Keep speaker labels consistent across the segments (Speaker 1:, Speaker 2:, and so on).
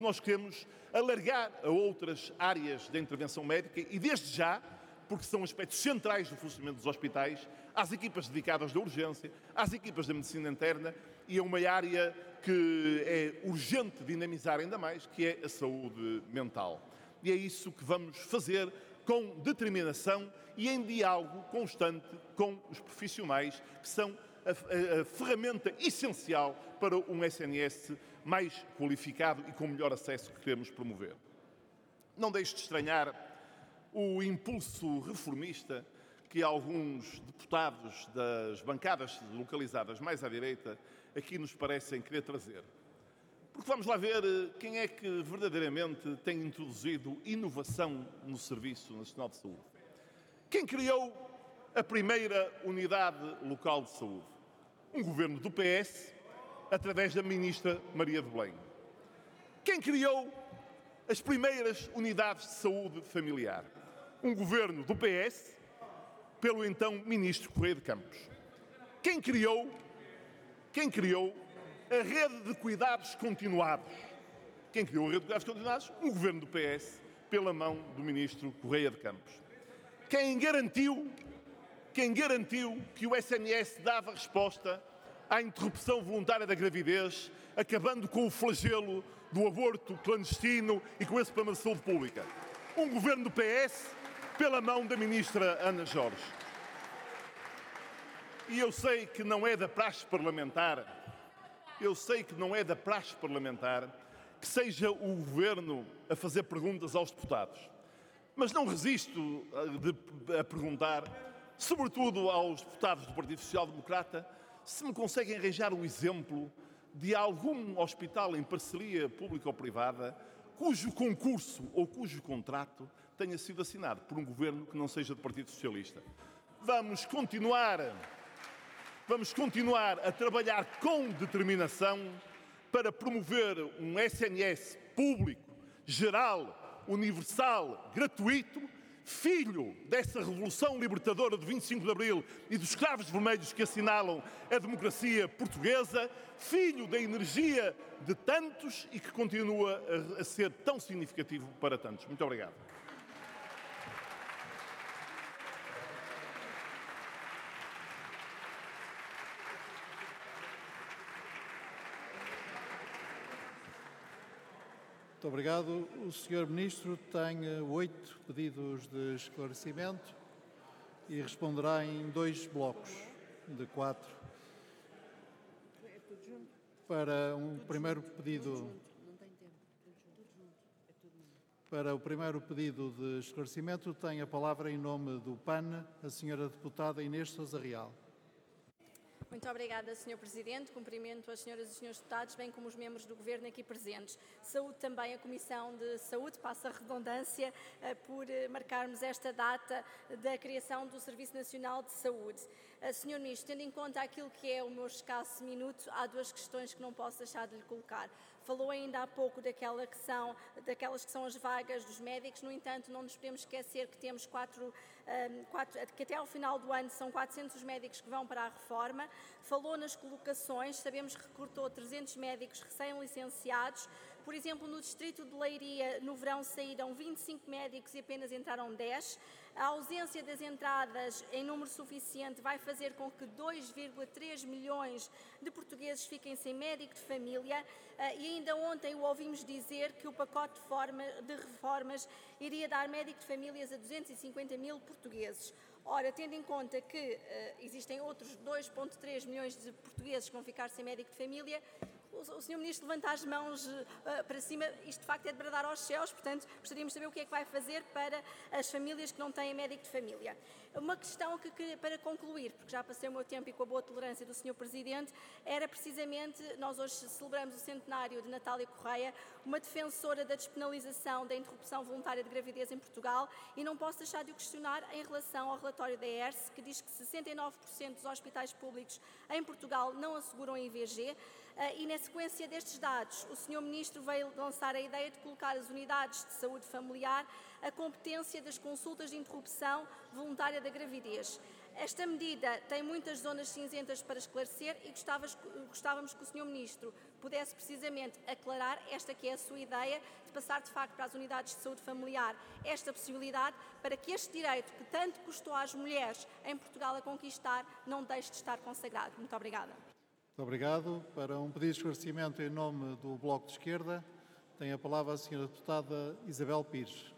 Speaker 1: Nós queremos alargar a outras áreas da intervenção médica e, desde já, porque são aspectos centrais do funcionamento dos hospitais, às equipas dedicadas da urgência, às equipas da medicina interna e a uma área que é urgente dinamizar ainda mais, que é a saúde mental. E é isso que vamos fazer com determinação e em diálogo constante com os profissionais, que são a ferramenta essencial para um SNS mais qualificado e com melhor acesso que queremos promover. Não deixe de estranhar o impulso reformista que alguns deputados das bancadas localizadas mais à direita aqui nos parecem querer trazer. Porque vamos lá ver quem é que verdadeiramente tem introduzido inovação no Serviço Nacional de Saúde. Quem criou a primeira unidade local de saúde? Um governo do PS, através da ministra Maria de Belém. Quem criou as primeiras unidades de saúde familiar? Um governo do PS, pelo então ministro Correia de Campos. Quem criou a rede de cuidados continuados? Quem criou a rede de cuidados continuados? Um governo do PS, pela mão do ministro Correia de Campos. Quem garantiu que o SNS dava resposta à interrupção voluntária da gravidez, acabando com o flagelo do aborto clandestino e com esse problema de saúde pública? Um governo do PS, pela mão da ministra Ana Jorge. E eu sei que não é da praxe parlamentar, que seja o Governo a fazer perguntas aos deputados. Mas não resisto a perguntar, sobretudo aos deputados do Partido Social Democrata, se me conseguem arranjar o exemplo de algum hospital em parceria pública ou privada cujo concurso ou cujo contrato tenha sido assinado por um governo que não seja do Partido Socialista. Vamos continuar a trabalhar com determinação para promover um SNS público, geral, universal, gratuito, filho dessa revolução libertadora de 25 de Abril e dos cravos vermelhos que assinalam a democracia portuguesa, filho da energia de tantos e que continua a ser tão significativo para tantos. Muito obrigado.
Speaker 2: Muito obrigado. O Sr. Ministro tem 8 pedidos de esclarecimento e responderá em 2 blocos de 4. Para o primeiro pedido de esclarecimento, tem a palavra em nome do PAN a Sra. Deputada Inês Sousa Real.
Speaker 3: Muito obrigada, Sr. Presidente. Cumprimento as senhoras e senhores deputados, bem como os membros do Governo aqui presentes. Saúde também a Comissão de Saúde, passa a redundância, por marcarmos esta data da criação do Serviço Nacional de Saúde. Sr. Ministro, tendo em conta aquilo que é o meu escasso minuto, há 2 questões que não posso deixar de lhe colocar. Falou ainda há pouco daquelas que são as vagas dos médicos, no entanto, não nos podemos esquecer que temos que até ao final do ano são 400 médicos que vão para a reforma. Falou nas colocações, sabemos que recortou 300 médicos recém-licenciados. Por exemplo, no distrito de Leiria, no verão saíram 25 médicos e apenas entraram 10. A ausência das entradas em número suficiente vai fazer com que 2,3 milhões de portugueses fiquem sem médico de família e ainda ontem o ouvimos dizer que o pacote de reformas iria dar médico de famílias a 250 mil portugueses. Ora, tendo em conta que existem outros 2,3 milhões de portugueses que vão ficar sem médico de família, o Sr. Ministro levanta as mãos para cima, isto de facto é de bradar aos céus, portanto gostaríamos de saber o que é que vai fazer para as famílias que não têm médico de família. Uma questão que para concluir, porque já passei o meu tempo e com a boa tolerância do Sr. Presidente, era precisamente, nós hoje celebramos o centenário de Natália Correia, uma defensora da despenalização da interrupção voluntária de gravidez em Portugal, e não posso deixar de o questionar em relação ao relatório da ERS, que diz que 69% dos hospitais públicos em Portugal não asseguram IVG, e na sequência destes dados, o Sr. Ministro veio lançar a ideia de colocar as unidades de saúde familiar à competência das consultas de interrupção voluntária da gravidez. Esta medida tem muitas zonas cinzentas para esclarecer e gostávamos que o Sr. Ministro pudesse precisamente aclarar esta que é a sua ideia, de passar de facto para as unidades de saúde familiar esta possibilidade, para que este direito que tanto custou às mulheres em Portugal a conquistar não deixe de estar consagrado. Muito obrigada.
Speaker 2: Muito obrigado. Para um pedido de esclarecimento em nome do Bloco de Esquerda, tem a palavra a Sra. Deputada Isabel Pires.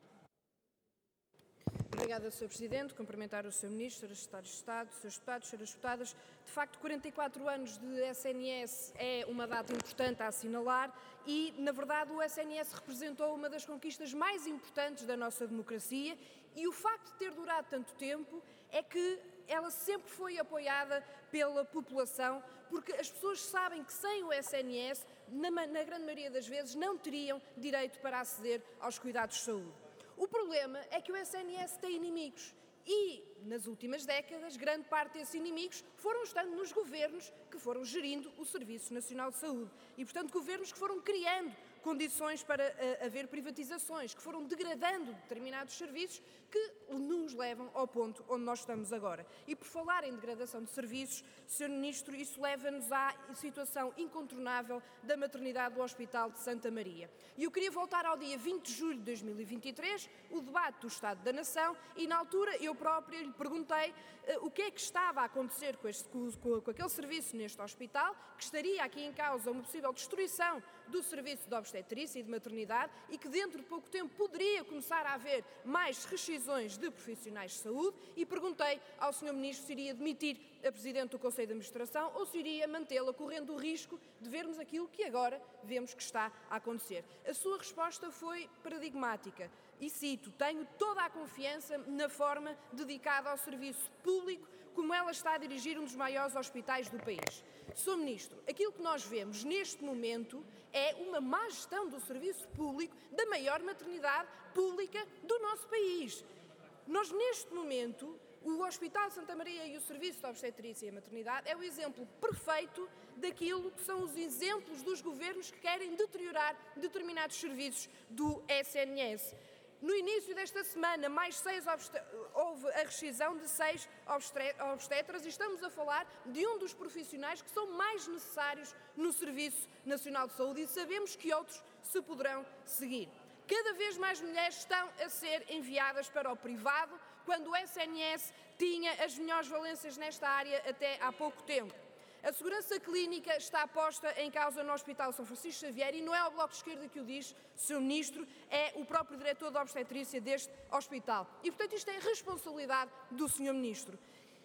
Speaker 4: Obrigada, Sr. Presidente. Cumprimentar o Sr. Ministro, os Secretários de Estado, os Srs. Deputados, Sras. Deputadas. De facto, 44 anos de SNS é uma data importante a assinalar e, na verdade, o SNS representou uma das conquistas mais importantes da nossa democracia e o facto de ter durado tanto tempo é que ela sempre foi apoiada pela população, porque as pessoas sabem que sem o SNS, na grande maioria das vezes, não teriam direito para aceder aos cuidados de saúde. O problema é que o SNS tem inimigos e, nas últimas décadas, grande parte desses inimigos foram estando nos governos que foram gerindo o Serviço Nacional de Saúde e, portanto, governos que foram criando condições para haver privatizações, que foram degradando determinados serviços que nos levam ao ponto onde nós estamos agora. E por falar em degradação de serviços, Sr. Ministro, isso leva-nos à situação incontornável da maternidade do Hospital de Santa Maria. E eu queria voltar ao dia 20 de julho de 2023, o debate do Estado da Nação, e na altura eu própria lhe perguntei o que é que estava a acontecer com aquele serviço neste hospital, que estaria aqui em causa uma possível destruição do serviço de obstetrícia e de maternidade e que dentro de pouco tempo poderia começar a haver mais rescisões de profissionais de saúde e perguntei ao Sr. Ministro se iria demitir a Presidente do Conselho de Administração ou se iria mantê-la correndo o risco de vermos aquilo que agora vemos que está a acontecer. A sua resposta foi paradigmática e cito: tenho toda a confiança na forma dedicada ao serviço público como ela está a dirigir um dos maiores hospitais do país. Sr. Ministro, aquilo que nós vemos neste momento é uma má gestão do serviço público da maior maternidade pública do nosso país. Nós, neste momento, o Hospital de Santa Maria e o Serviço de Obstetrícia e Maternidade é o exemplo perfeito daquilo que são os exemplos dos governos que querem deteriorar determinados serviços do SNS. No início desta semana, houve a rescisão de 6 obstetras e estamos a falar de um dos profissionais que são mais necessários no Serviço Nacional de Saúde e sabemos que outros se poderão seguir. Cada vez mais mulheres estão a ser enviadas para o privado, quando o SNS tinha as melhores valências nesta área até há pouco tempo. A segurança clínica está posta em causa no Hospital São Francisco Xavier e não é o Bloco de Esquerda que o diz, Sr. Ministro, é o próprio diretor da obstetrícia deste hospital. E, portanto, isto é responsabilidade do Sr. Ministro.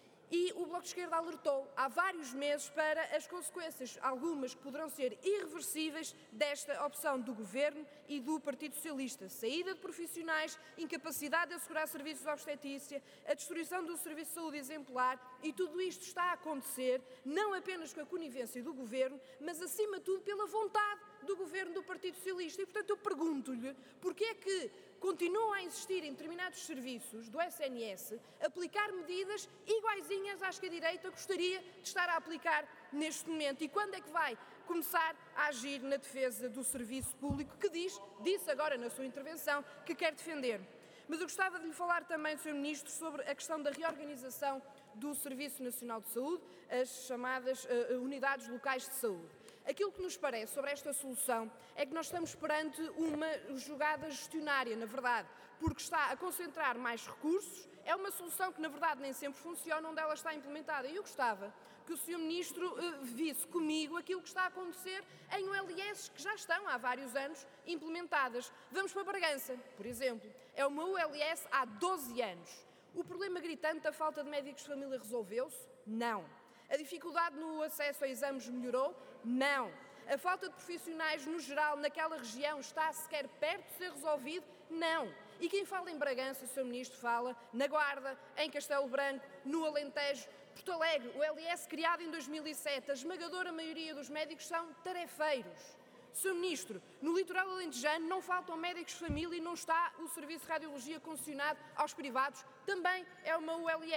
Speaker 4: E o Bloco de Esquerda alertou há vários meses para as consequências, algumas que poderão ser irreversíveis, desta opção do Governo e do Partido Socialista. Saída de profissionais, incapacidade de assegurar serviços de obstetrícia, a destruição do Serviço de Saúde exemplar, e tudo isto está a acontecer não apenas com a conivência do Governo, mas acima de tudo pela vontade do Governo do Partido Socialista. E, portanto, eu pergunto-lhe porque é que continuam a insistir em determinados serviços do SNS aplicar medidas iguaizinhas às que a direita gostaria de estar a aplicar neste momento. E quando é que vai começar a agir na defesa do serviço público que disse agora na sua intervenção que quer defender? Mas eu gostava de lhe falar também, Sr. Ministro, sobre a questão da reorganização do Serviço Nacional de Saúde, as chamadas unidades locais de saúde. Aquilo que nos parece sobre esta solução é que nós estamos perante uma jogada gestionária, na verdade, porque está a concentrar mais recursos, é uma solução que, na verdade, nem sempre funciona onde ela está implementada. E eu gostava que o Sr. Ministro visse comigo aquilo que está a acontecer em ULS que já estão há vários anos implementadas. Vamos para Bragança, por exemplo. É uma ULS há 12 anos. O problema gritante da falta de médicos de família resolveu-se? Não. A dificuldade no acesso a exames melhorou? Não. A falta de profissionais, no geral, naquela região está sequer perto de ser resolvido? Não. E quem fala em Bragança, o Sr. Ministro, fala na Guarda, em Castelo Branco, no Alentejo, Porto Alegre, o LS criado em 2007, a esmagadora maioria dos médicos são tarefeiros. Sr. Ministro, no litoral alentejano não faltam médicos de família e não está o serviço de radiologia concessionado aos privados, também é uma ULS.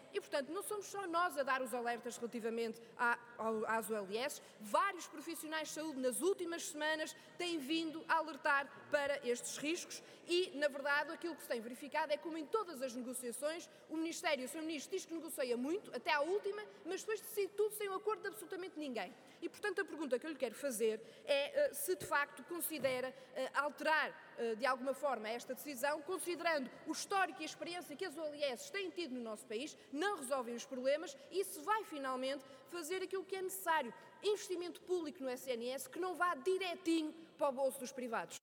Speaker 4: e, portanto, não somos só nós a dar os alertas relativamente às OLS. Vários profissionais de saúde nas últimas semanas têm vindo a alertar para estes riscos e, na verdade, aquilo que se tem verificado é como em todas as negociações o Ministério, o Sr. Ministro diz que negocia muito, até à última, mas depois decide tudo sem o acordo de absolutamente ninguém. E, portanto, a pergunta que eu lhe quero fazer é se, de facto, considera alterar, de alguma forma, esta decisão, considerando o histórico e a experiência que as OLS têm tido no nosso país, não resolvem os problemas e se vai, finalmente, fazer aquilo que é necessário, investimento público no SNS que não vá direitinho para o bolso dos privados.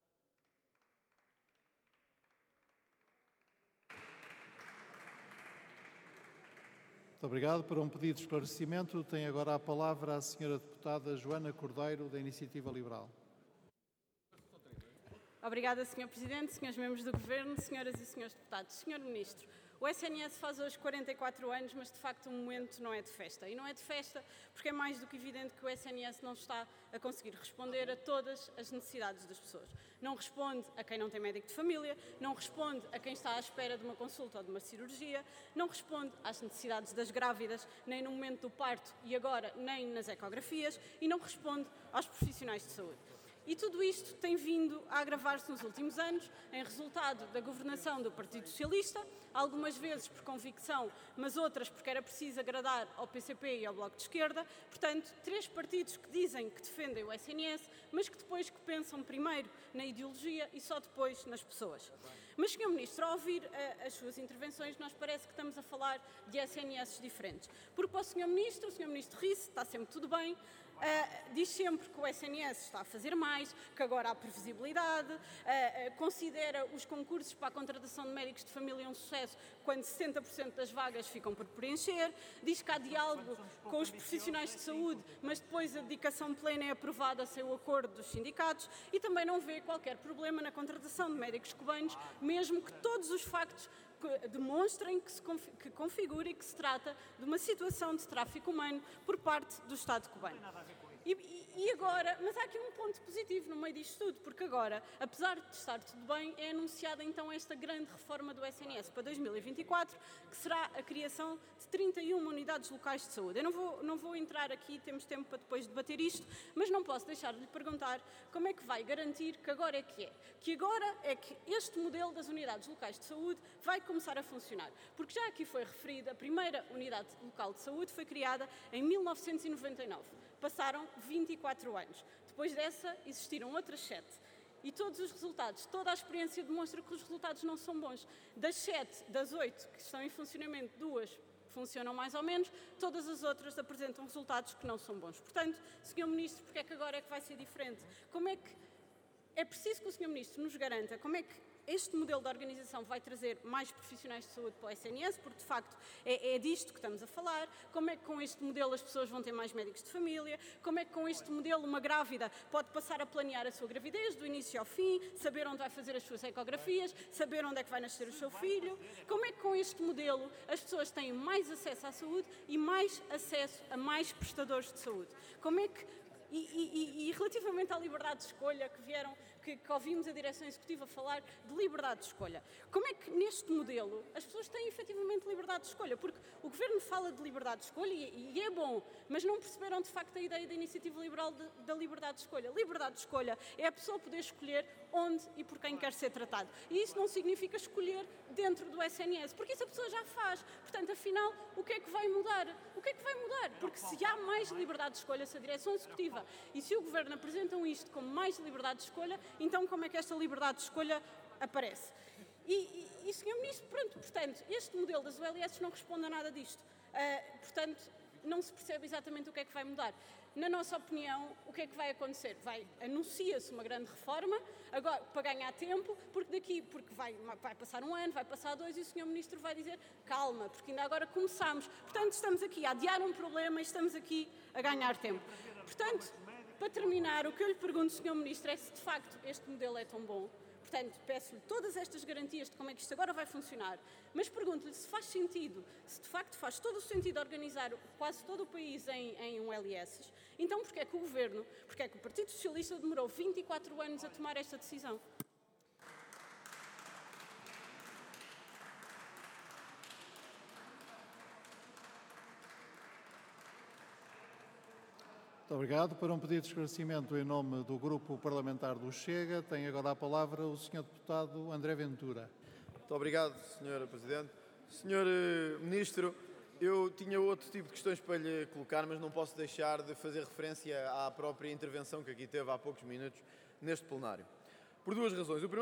Speaker 2: Muito obrigado. Para um pedido de esclarecimento, tem agora a palavra a senhora deputada Joana Cordeiro, da Iniciativa Liberal.
Speaker 5: Obrigada, Sr. Presidente, Srs. Membros do Governo, Senhoras e Srs. Deputados. Sr. Ministro, o SNS faz hoje 44 anos, mas de facto o momento não é de festa. E não é de festa porque é mais do que evidente que o SNS não está a conseguir responder a todas as necessidades das pessoas. Não responde a quem não tem médico de família, não responde a quem está à espera de uma consulta ou de uma cirurgia, não responde às necessidades das grávidas, nem no momento do parto e agora nem nas ecografias, e não responde aos profissionais de saúde. E tudo isto tem vindo a agravar-se nos últimos anos, em resultado da governação do Partido Socialista, algumas vezes por convicção, mas outras porque era preciso agradar ao PCP e ao Bloco de Esquerda. Portanto, 3 partidos que dizem que defendem o SNS, mas que depois que pensam primeiro na ideologia e só depois nas pessoas. Mas, Sr. Ministro, ao ouvir as suas intervenções, nós parece que estamos a falar de SNS diferentes. Porque para o Sr. Ministro ri-se, está sempre tudo bem, diz sempre que o SNS está a fazer mais, que agora há previsibilidade, considera os concursos para a contratação de médicos de família um sucesso quando 60% das vagas ficam por preencher, diz que há diálogo com os profissionais de saúde, mas depois a dedicação plena é aprovada sem o acordo dos sindicatos e também não vê qualquer problema na contratação de médicos cubanos, mesmo que todos os factos demonstrem que configura e que se trata de uma situação de tráfico humano por parte do Estado cubano. E agora, mas há aqui um ponto positivo no meio disto tudo, porque agora, apesar de estar tudo bem, é anunciada então esta grande reforma do SNS para 2024, que será a criação de 31 unidades locais de saúde. Eu não vou entrar aqui, temos tempo para depois debater isto, mas não posso deixar de lhe perguntar como é que vai garantir que agora é que agora é que este modelo das unidades locais de saúde vai começar a funcionar. Porque já aqui foi referido, a primeira unidade local de saúde foi criada em 1999. Passaram 24 anos. Depois dessa, existiram outras 7. E todos os resultados, toda a experiência demonstra que os resultados não são bons. Das 8 que estão em funcionamento, 2 funcionam mais ou menos, todas as outras apresentam resultados que não são bons. Portanto, Sr. Ministro, porque é que agora é que vai ser diferente? Como é que é preciso que o Sr. Ministro nos garanta como é que este modelo de organização vai trazer mais profissionais de saúde para o SNS, porque de facto é disto que estamos a falar, como é que com este modelo as pessoas vão ter mais médicos de família, como é que com este modelo uma grávida pode passar a planear a sua gravidez do início ao fim, saber onde vai fazer as suas ecografias, saber onde é que vai nascer o seu filho, como é que com este modelo as pessoas têm mais acesso à saúde e mais acesso a mais prestadores de saúde, como é que e relativamente à liberdade de escolha que ouvimos a direção executiva falar de liberdade de escolha. Como é que neste modelo as pessoas têm efetivamente liberdade de escolha? Porque o Governo fala de liberdade de escolha e é bom, mas não perceberam de facto a ideia da iniciativa liberal da liberdade de escolha. Liberdade de escolha é a pessoa poder escolher onde e por quem quer ser tratado. E isso não significa escolher dentro do SNS, porque isso a pessoa já faz. Portanto, afinal, o que é que vai mudar? O que é que vai mudar? Porque se há mais liberdade de escolha, se a direção executiva e se o Governo apresentam isto como mais liberdade de escolha, então como é que esta liberdade de escolha aparece? E Sr. Ministro, portanto, este modelo das OLS não responde a nada disto. Portanto, não se percebe exatamente o que é que vai mudar. Na nossa opinião, o que é que vai acontecer? Anuncia-se uma grande reforma, agora para ganhar tempo, porque vai passar um ano, vai passar 2 e o Sr. Ministro vai dizer calma, porque ainda agora começamos. Portanto, estamos aqui a adiar um problema e estamos aqui a ganhar tempo. Portanto, para terminar, o que eu lhe pergunto, Sr. Ministro, é se de facto este modelo é tão bom. Portanto, peço-lhe todas estas garantias de como é que isto agora vai funcionar, mas pergunto-lhe se faz sentido, se de facto faz todo o sentido organizar quase todo o país em um LS, então porque é que o Governo, porque é que o Partido Socialista demorou 24 anos a tomar esta decisão?
Speaker 2: Muito obrigado. Para um pedido de esclarecimento em nome do Grupo Parlamentar do Chega, tem agora a palavra o Sr. Deputado André Ventura.
Speaker 6: Muito obrigado, Sr. Presidente. Sr. Ministro, eu tinha outro tipo de questões para lhe colocar, mas não posso deixar de fazer referência à própria intervenção que aqui teve há poucos minutos neste plenário. Por duas razões.